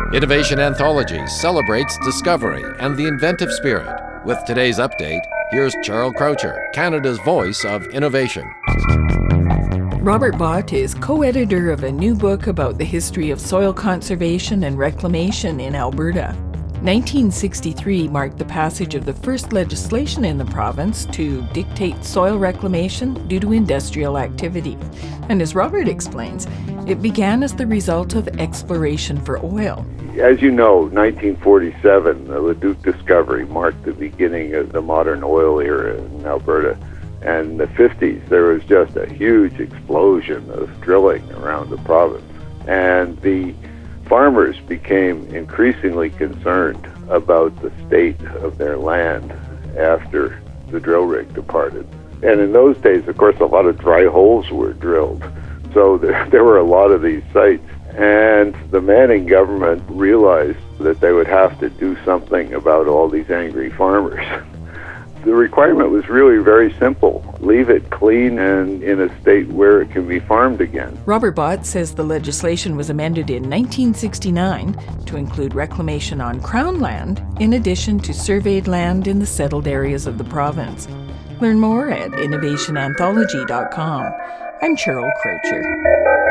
Innovation Anthology celebrates discovery and the inventive spirit. With today's update, here's Charles Croucher, Canada's voice of innovation. Robert Bott is co-editor of a new book about the history of soil conservation and reclamation in Alberta. 1963 marked the passage of the first legislation in the province to dictate soil reclamation due to industrial activity. And as Robert explains, it began as the result of exploration for oil. As you know, 1947, the Leduc discovery marked the beginning of the modern oil era in Alberta. And in the 50s, there was just a huge explosion of drilling around the province. And the farmers became increasingly concerned about the state of their land after the drill rig departed. And in those days, of course, a lot of dry holes were drilled. So there were a lot of these sites. And the Manning government realized that they would have to do something about all these angry farmers. The requirement was really very simple. Leave it clean and in a state where it can be farmed again. Robert Bott says the legislation was amended in 1969 to include reclamation on Crown land in addition to surveyed land in the settled areas of the province. Learn more at innovationanthology.com. I'm Charles Croucher.